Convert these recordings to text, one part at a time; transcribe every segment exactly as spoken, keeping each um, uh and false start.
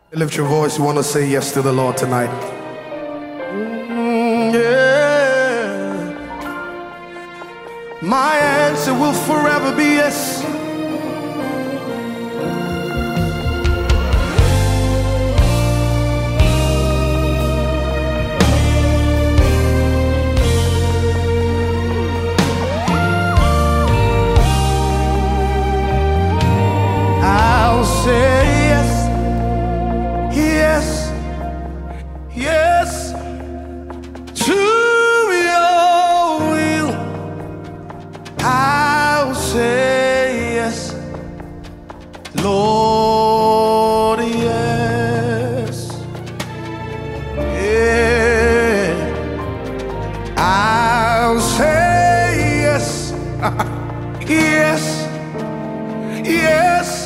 Lift your voice, you want to say yes to the Lord tonight. Mm, yeah. My answer will forever be yes. I'll say yes. Yes, yes, to your will. I'll say yes, Lord, yes. Yeah, I'll say yes, yes, yes.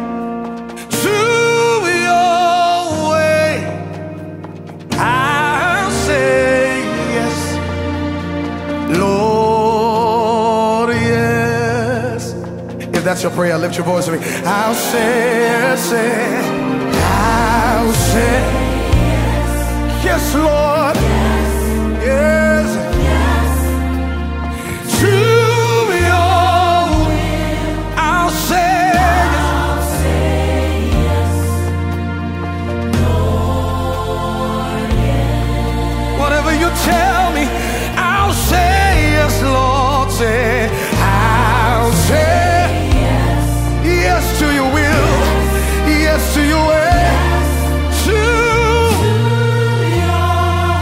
Lord, yes. If that's your prayer, lift your voice with me. I'll say, say, I'll say, yes, Lord, yes, yes, to your will. I'll say, I'll say yes, Lord, yes. Whatever you tell me, I'll say yes, Lord, say, I'll say yes, yes to your will, yes, yes to your way, yes, to your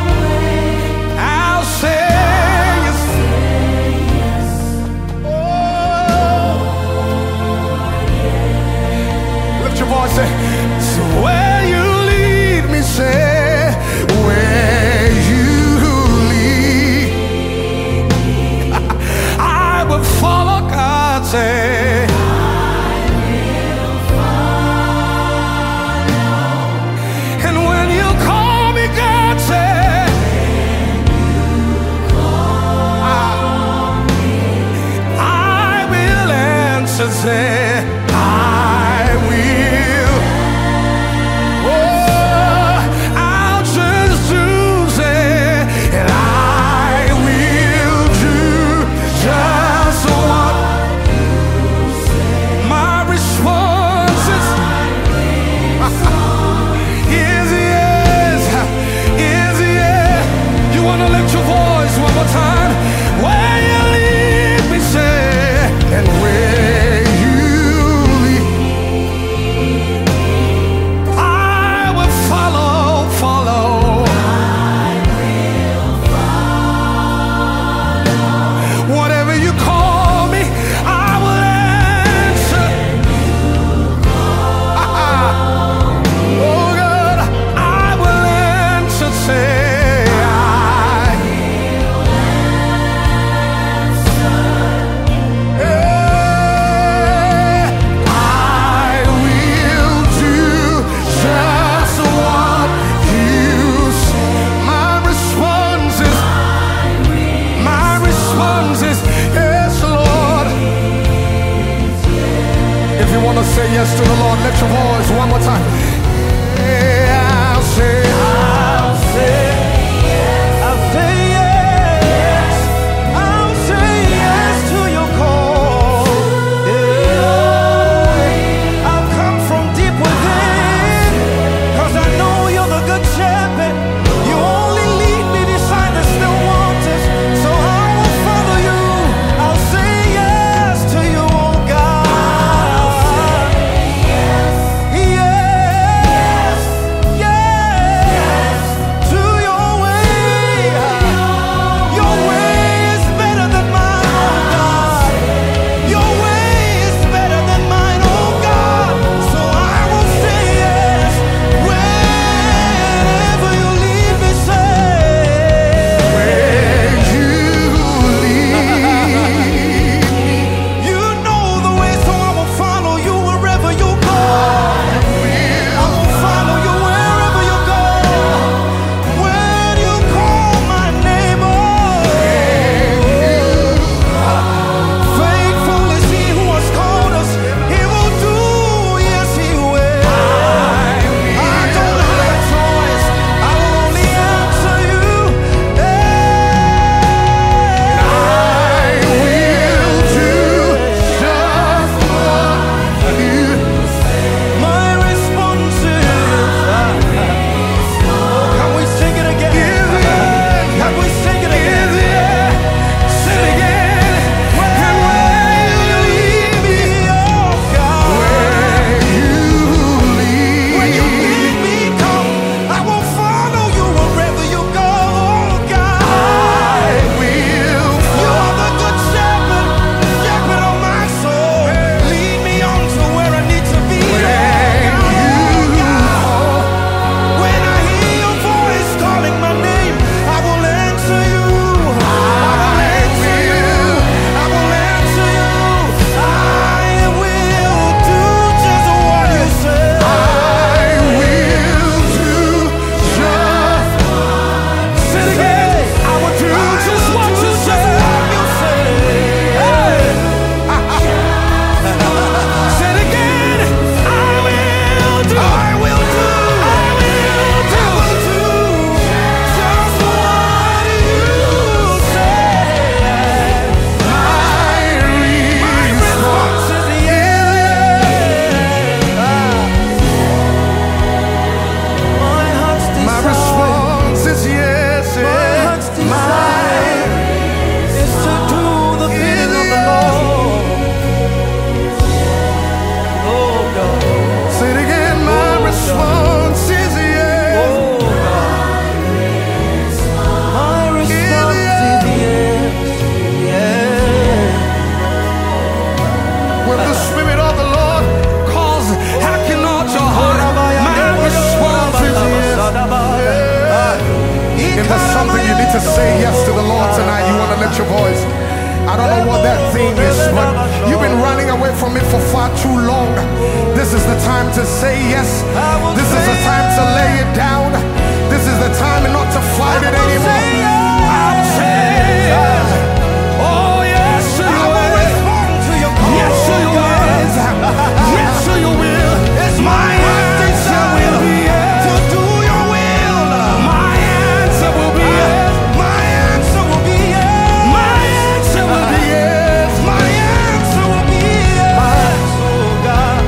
to say yes to the Lord tonight, you want to lift your voice. I don't know what that thing is, but you've been running away from it for far too long. This is the time to say yes. This is the time to lay it down. This is the time not to fight it anymore. I will say yes. Oh, yes to your will. Yes to your words. Yes to your will. My answer will be yes. To do your will. My answer will be yes. My answer will be yes. My answer will be yes. My answer will be yes. Oh God,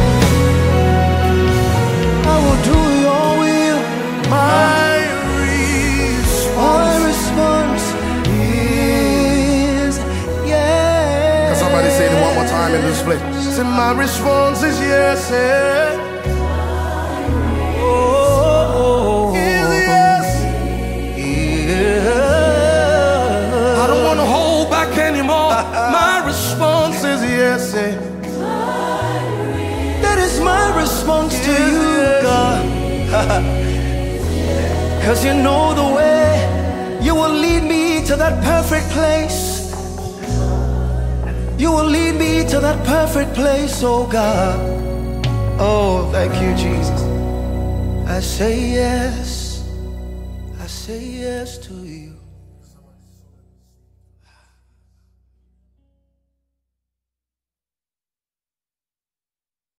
I will do your will. My response, my response is yes. Can somebody say it one more time in this place? Say my response is yes. Yeah. Oh, is yes. Yeah. I don't want to hold back anymore. My response is yes. Yeah. That is my response to you, God. Cause you know the way. You will lead me to that perfect place. You will lead me to that perfect place, oh God. Oh, thank you, Jesus. I say yes. I say yes to you.